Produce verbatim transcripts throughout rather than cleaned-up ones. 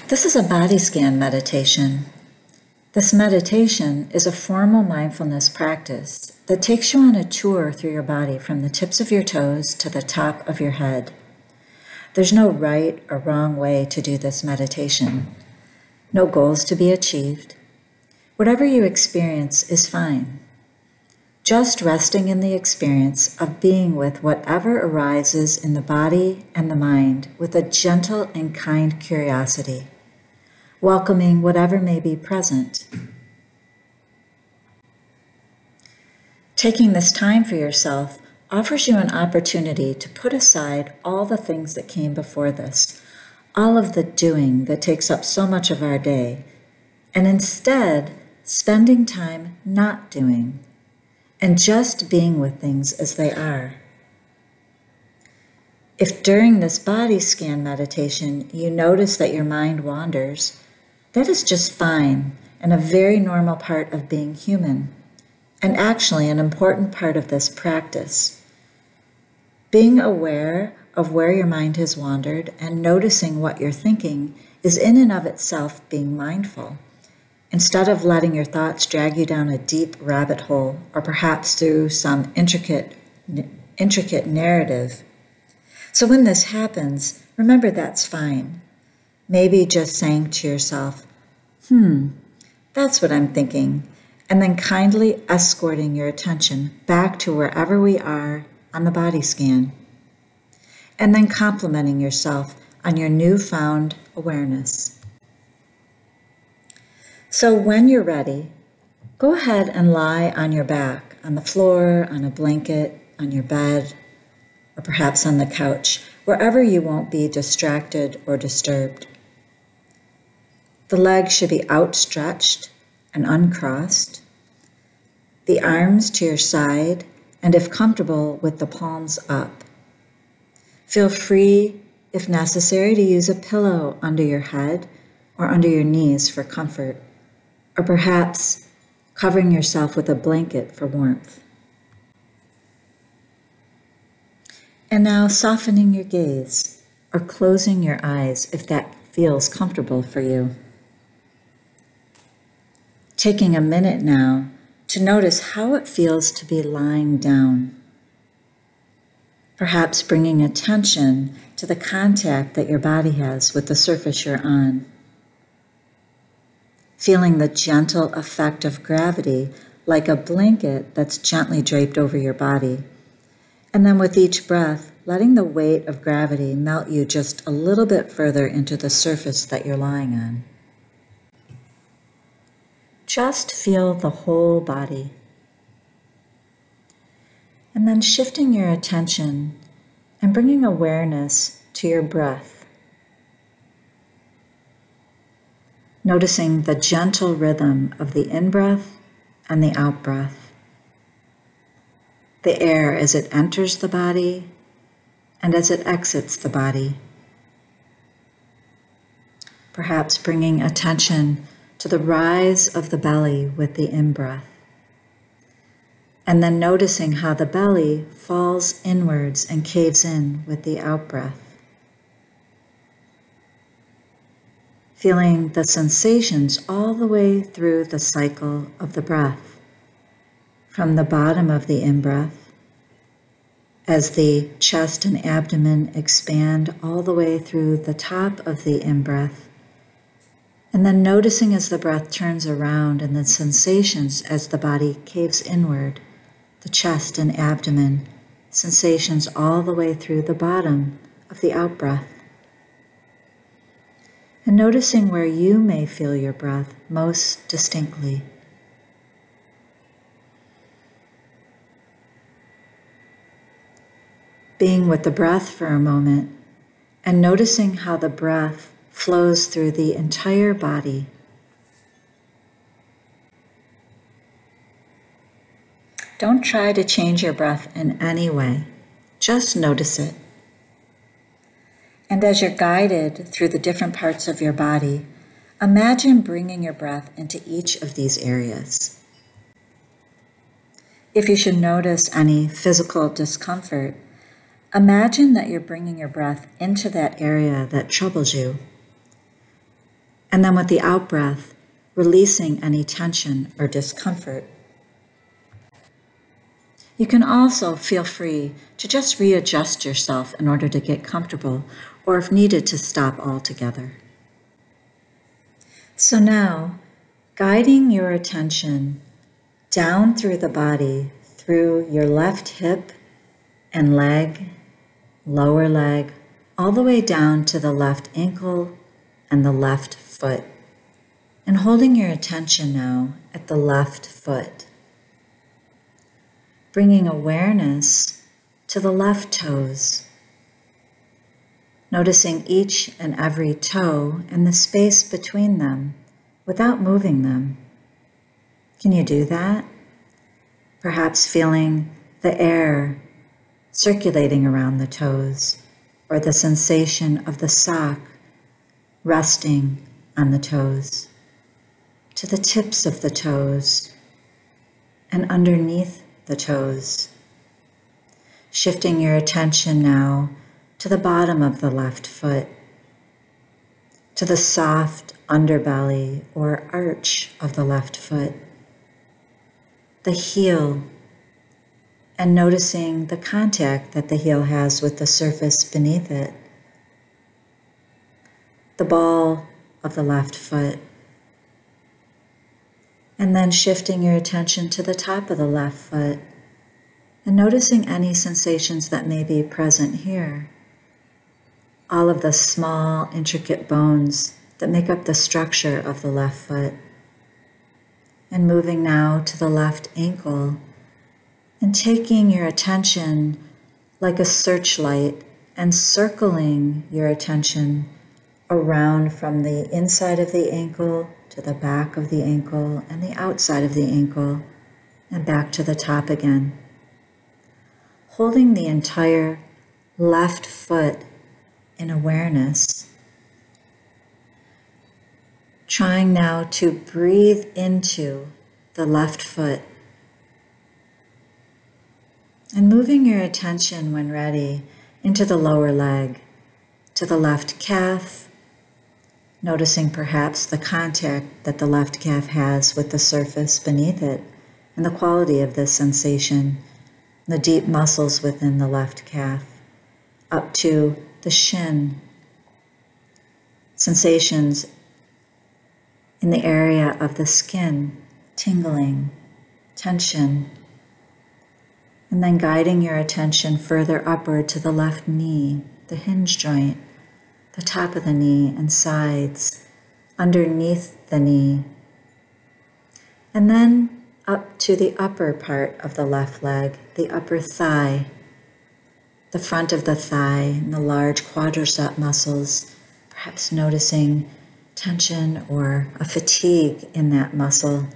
This is a body scan meditation. This meditation is a formal mindfulness practice that takes you on a tour through your body from the tips of your toes to the top of your head. There's no right or wrong way to do this meditation. No goals to be achieved. Whatever you experience is fine. Just resting in the experience of being with whatever arises in the body and the mind with a gentle and kind curiosity, welcoming whatever may be present. Taking this time for yourself offers you an opportunity to put aside all the things that came before this, all of the doing that takes up so much of our day, and instead spending time not doing and just being with things as they are. If during this body scan meditation you notice that your mind wanders, that is just fine and a very normal part of being human, and actually an important part of this practice. Being aware of where your mind has wandered and noticing what you're thinking is in and of itself being mindful, instead of letting your thoughts drag you down a deep rabbit hole or perhaps through some intricate, intricate narrative. So when this happens, remember that's fine. Maybe just saying to yourself, hmm, that's what I'm thinking, and then kindly escorting your attention back to wherever we are on the body scan, and then complimenting yourself on your newfound awareness. So when you're ready, go ahead and lie on your back, on the floor, on a blanket, on your bed, or perhaps on the couch, wherever you won't be distracted or disturbed. The legs should be outstretched and uncrossed, the arms to your side, and if comfortable, with the palms up. Feel free, if necessary, to use a pillow under your head or under your knees for comfort, or perhaps covering yourself with a blanket for warmth. And now softening your gaze or closing your eyes if that feels comfortable for you. Taking a minute now to notice how it feels to be lying down. Perhaps bringing attention to the contact that your body has with the surface you're on. Feeling the gentle effect of gravity like a blanket that's gently draped over your body. And then with each breath, letting the weight of gravity melt you just a little bit further into the surface that you're lying on. Just feel the whole body. And then shifting your attention and bringing awareness to your breath. Noticing the gentle rhythm of the in-breath and the out-breath. The air as it enters the body and as it exits the body. Perhaps bringing attention to the rise of the belly with the in-breath. And then noticing how the belly falls inwards and caves in with the out-breath. Feeling the sensations all the way through the cycle of the breath, from the bottom of the in-breath, as the chest and abdomen expand all the way through the top of the in-breath, and then noticing as the breath turns around and the sensations as the body caves inward, the chest and abdomen, sensations all the way through the bottom of the out-breath. And noticing where you may feel your breath most distinctly. Being with the breath for a moment and noticing how the breath flows through the entire body. Don't try to change your breath in any way. Just notice it. And as you're guided through the different parts of your body, imagine bringing your breath into each of these areas. If you should notice any physical discomfort, imagine that you're bringing your breath into that area that troubles you. And then with the out-breath, releasing any tension or discomfort. You can also feel free to just readjust yourself in order to get comfortable, or if needed, to stop altogether. So now, guiding your attention down through the body, through your left hip and leg, lower leg, all the way down to the left ankle and the left foot. And holding your attention now at the left foot. Bringing awareness to the left toes. Noticing each and every toe and the space between them without moving them. Can you do that? Perhaps feeling the air circulating around the toes, or the sensation of the sock resting on the toes, to the tips of the toes and underneath the toes. Shifting your attention now to the bottom of the left foot, to the soft underbelly or arch of the left foot, the heel, and noticing the contact that the heel has with the surface beneath it, the ball of the left foot, and then shifting your attention to the top of the left foot and noticing any sensations that may be present here. All of the small, intricate bones that make up the structure of the left foot. And moving now to the left ankle and taking your attention like a searchlight and circling your attention around from the inside of the ankle to the back of the ankle and the outside of the ankle and back to the top again. Holding the entire left foot in awareness. Trying now to breathe into the left foot. And moving your attention when ready into the lower leg, to the left calf, noticing perhaps the contact that the left calf has with the surface beneath it and the quality of this sensation, the deep muscles within the left calf, up to the shin, sensations in the area of the skin, tingling, tension, and then guiding your attention further upward to the left knee, the hinge joint, the top of the knee and sides, underneath the knee, and then up to the upper part of the left leg, the upper thigh, the front of the thigh and the large quadricep muscles, perhaps noticing tension or a fatigue in that muscle,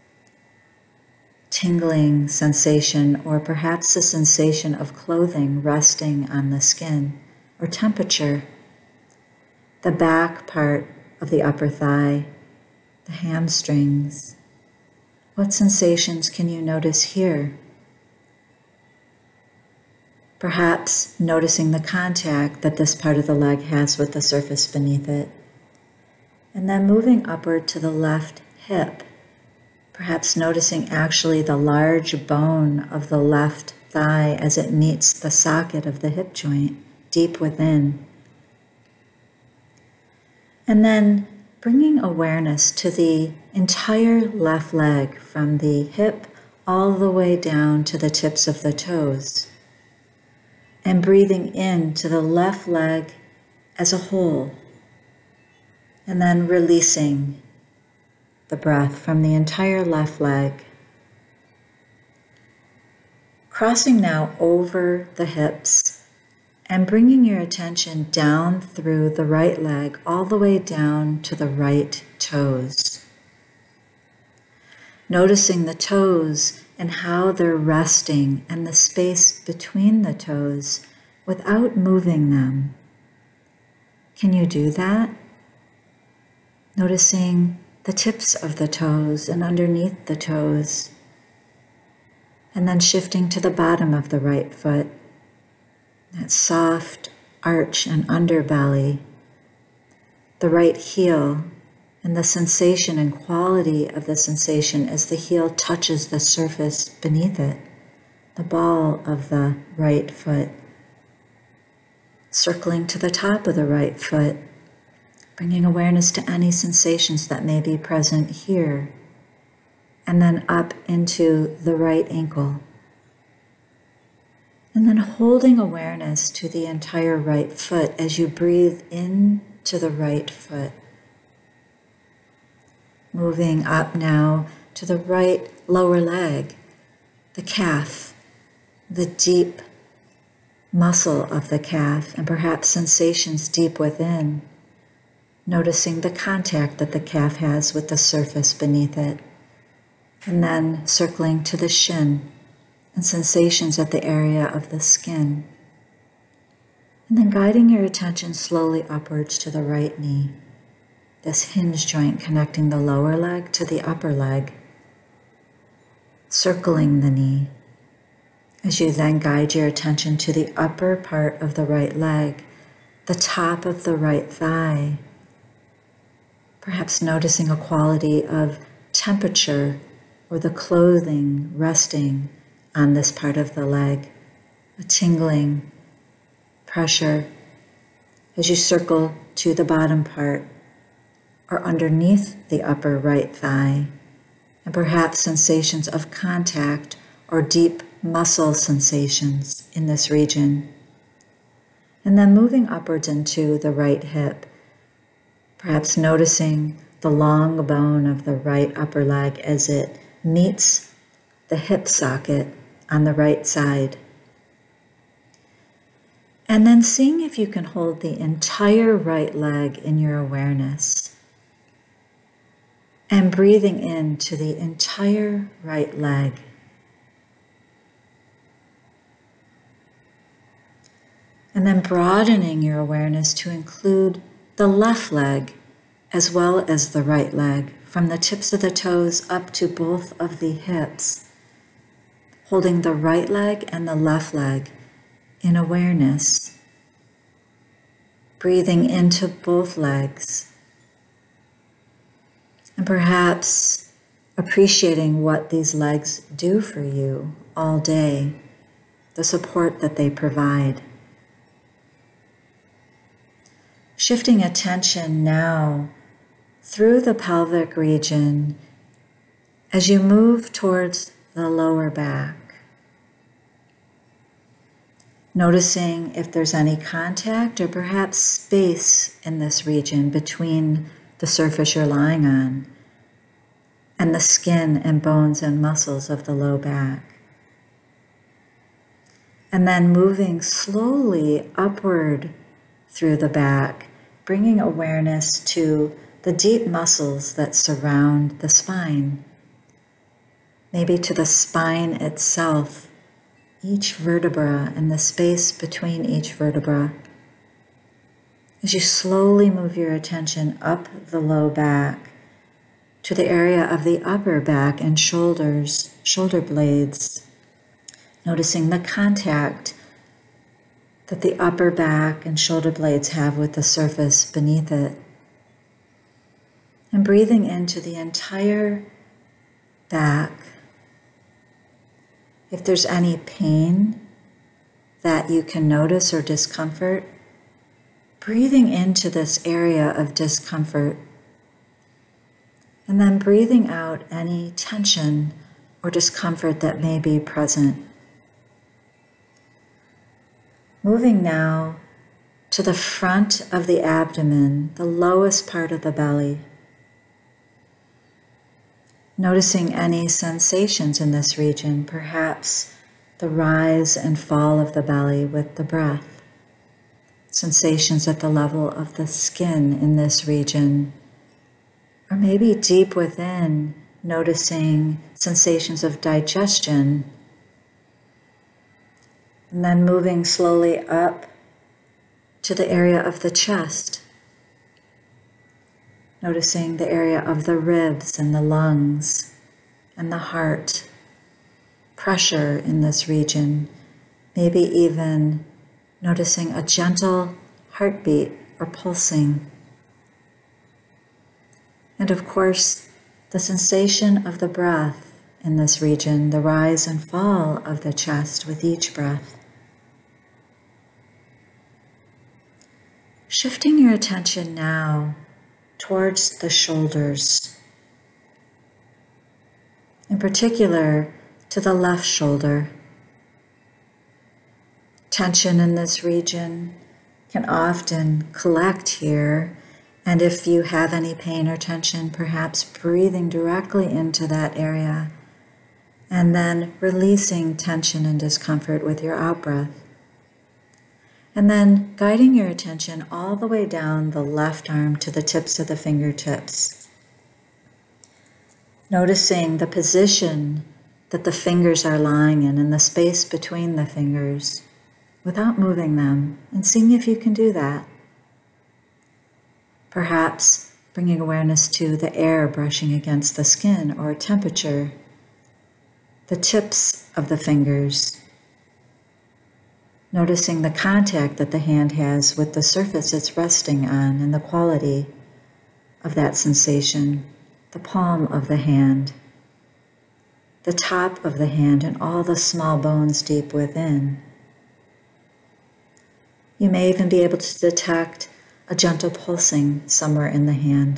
tingling sensation, or perhaps a sensation of clothing resting on the skin, or temperature, the back part of the upper thigh, the hamstrings. What sensations can you notice here? Perhaps noticing the contact that this part of the leg has with the surface beneath it. And then moving upward to the left hip, perhaps noticing actually the large bone of the left thigh as it meets the socket of the hip joint deep within. And then bringing awareness to the entire left leg from the hip all the way down to the tips of the toes. And breathing into the left leg as a whole. And then releasing the breath from the entire left leg. Crossing now over the hips and bringing your attention down through the right leg all the way down to the right toes. Noticing the toes and how they're resting and the space between the toes without moving them. Can you do that? Noticing the tips of the toes and underneath the toes. And then shifting to the bottom of the right foot. That soft arch and underbelly. The right heel and the sensation and quality of the sensation as the heel touches the surface beneath it, the ball of the right foot, circling to the top of the right foot, bringing awareness to any sensations that may be present here, and then up into the right ankle. And then holding awareness to the entire right foot as you breathe into the right foot. Moving up now to the right lower leg, the calf, the deep muscle of the calf, and perhaps sensations deep within, noticing the contact that the calf has with the surface beneath it, and then circling to the shin and sensations at the area of the skin, and then guiding your attention slowly upwards to the right knee, this hinge joint connecting the lower leg to the upper leg, circling the knee, as you then guide your attention to the upper part of the right leg, the top of the right thigh, perhaps noticing a quality of temperature or the clothing resting on this part of the leg, a tingling pressure as you circle to the bottom part or underneath the upper right thigh, and perhaps sensations of contact or deep muscle sensations in this region. And then moving upwards into the right hip, perhaps noticing the long bone of the right upper leg as it meets the hip socket on the right side. And then seeing if you can hold the entire right leg in your awareness and breathing into the entire right leg. And then broadening your awareness to include the left leg as well as the right leg, from the tips of the toes up to both of the hips, holding the right leg and the left leg in awareness, breathing into both legs, and perhaps appreciating what these legs do for you all day, the support that they provide. Shifting attention now through the pelvic region as you move towards the lower back. Noticing if there's any contact or perhaps space in this region between the surface you're lying on and the skin and bones and muscles of the low back. And then moving slowly upward through the back, bringing awareness to the deep muscles that surround the spine, maybe to the spine itself, each vertebra and the space between each vertebra. As you slowly move your attention up the low back to the area of the upper back and shoulders, shoulder blades, noticing the contact that the upper back and shoulder blades have with the surface beneath it. And breathing into the entire back. If there's any pain that you can notice or discomfort, breathing into this area of discomfort. And then breathing out any tension or discomfort that may be present. Moving now to the front of the abdomen, the lowest part of the belly. Noticing any sensations in this region, perhaps the rise and fall of the belly with the breath. Sensations at the level of the skin in this region. Or maybe deep within, noticing sensations of digestion. And then moving slowly up to the area of the chest. Noticing the area of the ribs and the lungs and the heart. Pressure in this region. Maybe even noticing a gentle heartbeat or pulsing. And of course, the sensation of the breath in this region, the rise and fall of the chest with each breath. Shifting your attention now towards the shoulders, in particular to the left shoulder. Tension in this region can often collect here, and if you have any pain or tension, perhaps breathing directly into that area and then releasing tension and discomfort with your out-breath. And then guiding your attention all the way down the left arm to the tips of the fingertips. Noticing the position that the fingers are lying in and the space between the fingers without moving them, and seeing if you can do that. Perhaps bringing awareness to the air brushing against the skin or temperature, the tips of the fingers, noticing the contact that the hand has with the surface it's resting on and the quality of that sensation, the palm of the hand, the top of the hand, and all the small bones deep within. You may even be able to detect a gentle pulsing somewhere in the hand.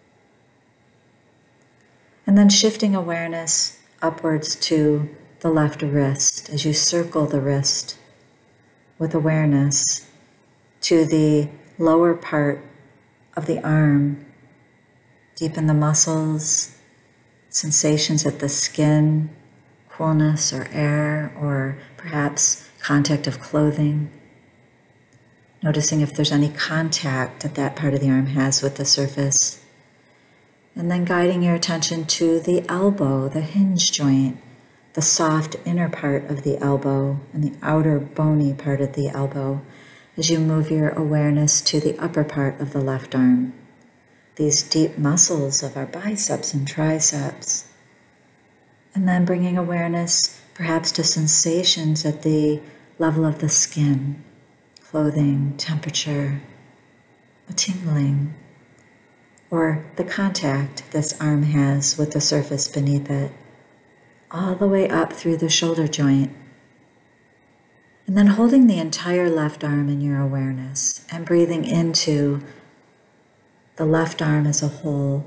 And then shifting awareness upwards to the left wrist as you circle the wrist with awareness to the lower part of the arm, deep in the muscles, sensations at the skin, coolness or air, or perhaps contact of clothing. Noticing if there's any contact that that part of the arm has with the surface. And then guiding your attention to the elbow, the hinge joint, the soft inner part of the elbow and the outer bony part of the elbow as you move your awareness to the upper part of the left arm. These deep muscles of our biceps and triceps. And then bringing awareness perhaps to sensations at the level of the skin, clothing, temperature, a tingling, or the contact this arm has with the surface beneath it, all the way up through the shoulder joint. And then holding the entire left arm in your awareness and breathing into the left arm as a whole,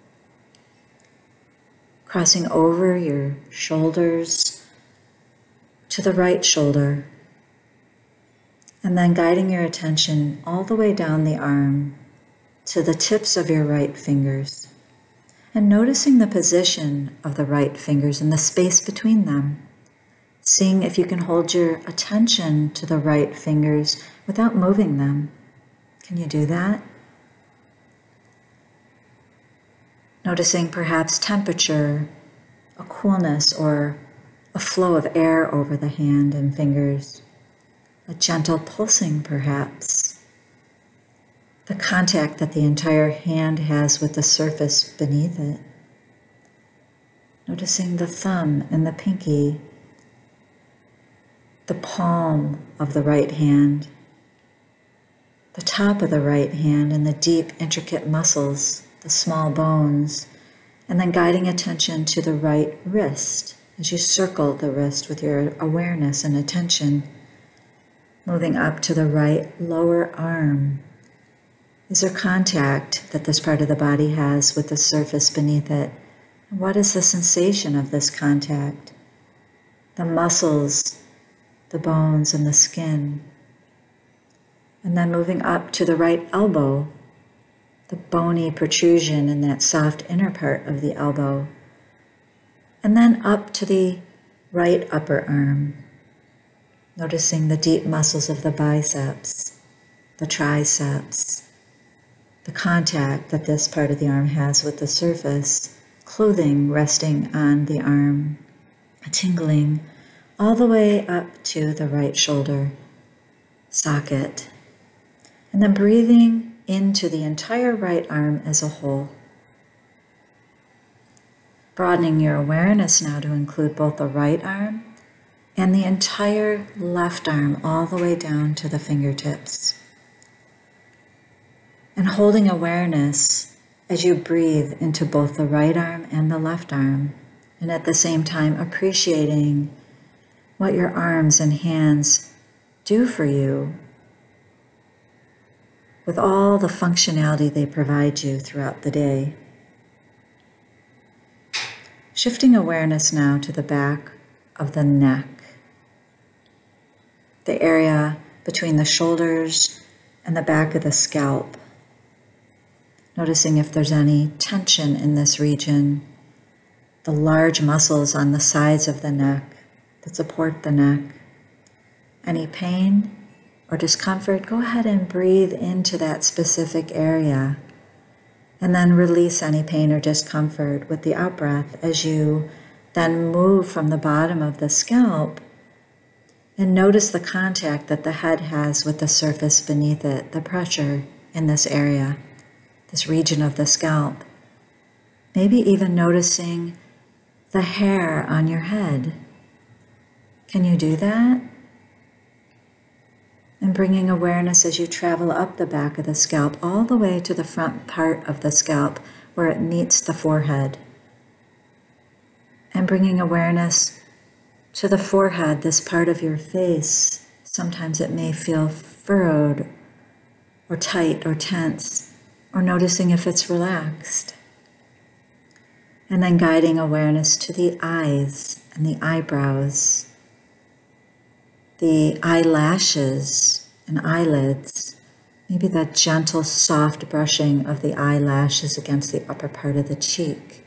crossing over your shoulders to the right shoulder, and then guiding your attention all the way down the arm to the tips of your right fingers, and noticing the position of the right fingers and the space between them, seeing if you can hold your attention to the right fingers without moving them. Can you do that? Noticing perhaps temperature, a coolness, or a flow of air over the hand and fingers. A gentle pulsing, perhaps. The contact that the entire hand has with the surface beneath it. Noticing the thumb and the pinky, the palm of the right hand, the top of the right hand, and the deep, intricate muscles, the small bones, and then guiding attention to the right wrist as you circle the wrist with your awareness and attention. Moving up to the right lower arm. Is there contact that this part of the body has with the surface beneath it? And what is the sensation of this contact? The muscles, the bones, and the skin. And then moving up to the right elbow, the bony protrusion in that soft inner part of the elbow. And then up to the right upper arm. Noticing the deep muscles of the biceps, the triceps, the contact that this part of the arm has with the surface, clothing resting on the arm, a tingling all the way up to the right shoulder socket, and then breathing into the entire right arm as a whole. Broadening your awareness now to include both the right arm and the entire left arm all the way down to the fingertips. And holding awareness as you breathe into both the right arm and the left arm, and at the same time appreciating what your arms and hands do for you with all the functionality they provide you throughout the day. Shifting awareness now to the back of the neck, the area between the shoulders and the back of the scalp. Noticing if there's any tension in this region, the large muscles on the sides of the neck that support the neck. Any pain or discomfort, go ahead and breathe into that specific area and then release any pain or discomfort with the out-breath as you then move from the bottom of the scalp and notice the contact that the head has with the surface beneath it, the pressure in this area, this region of the scalp. Maybe even noticing the hair on your head. Can you do that? And bringing awareness as you travel up the back of the scalp all the way to the front part of the scalp where it meets the forehead. And bringing awareness to the forehead, this part of your face. Sometimes it may feel furrowed or tight or tense, or noticing if it's relaxed. And then guiding awareness to the eyes and the eyebrows, the eyelashes and eyelids, maybe that gentle, soft brushing of the eyelashes against the upper part of the cheek.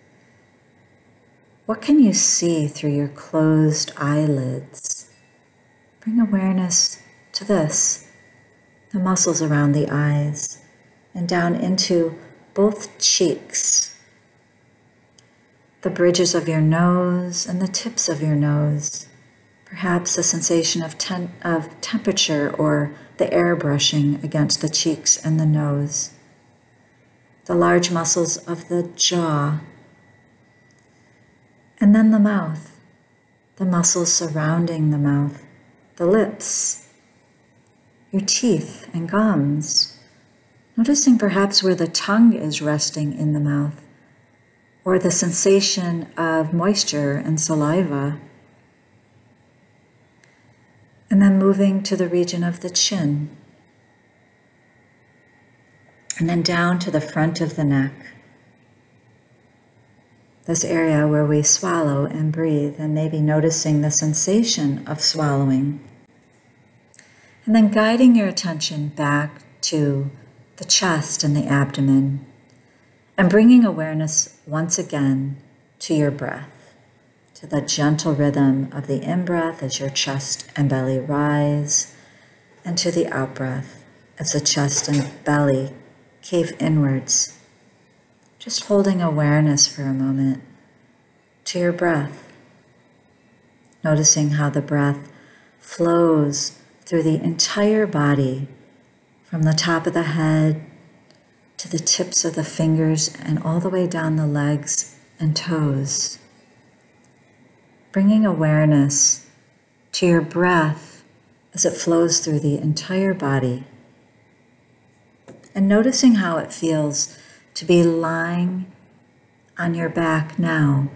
What can you see through your closed eyelids? Bring awareness to this, the muscles around the eyes, and down into both cheeks, the bridges of your nose and the tips of your nose. Perhaps a sensation of, ten- of temperature or the air brushing against the cheeks and the nose. The large muscles of the jaw. And then the mouth, the muscles surrounding the mouth, the lips, your teeth and gums. Noticing perhaps where the tongue is resting in the mouth, or the sensation of moisture and saliva. And then moving to the region of the chin. And then down to the front of the neck. This area where we swallow and breathe, and maybe noticing the sensation of swallowing. And then guiding your attention back to the chest and the abdomen, and bringing awareness once again to your breath. To the gentle rhythm of the in-breath as your chest and belly rise, and to the out-breath as the chest and belly cave inwards. Just holding awareness for a moment to your breath, noticing how the breath flows through the entire body, from the top of the head to the tips of the fingers and all the way down the legs and toes. Bringing awareness to your breath as it flows through the entire body, and noticing how it feels to be lying on your back now.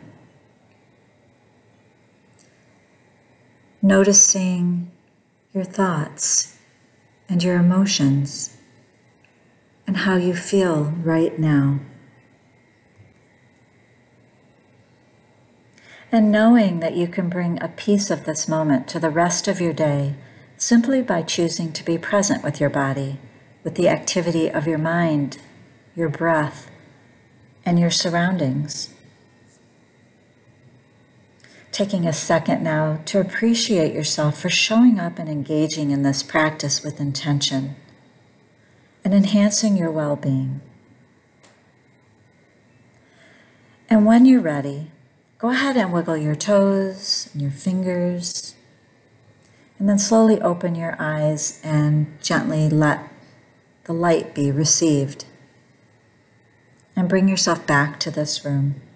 Noticing your thoughts and your emotions and how you feel right now. And knowing that you can bring a piece of this moment to the rest of your day simply by choosing to be present with your body, with the activity of your mind, your breath, and your surroundings. Taking a second now to appreciate yourself for showing up and engaging in this practice with intention and enhancing your well-being. And when you're ready, go ahead and wiggle your toes and your fingers, and then slowly open your eyes and gently let the light be received. And bring yourself back to this room.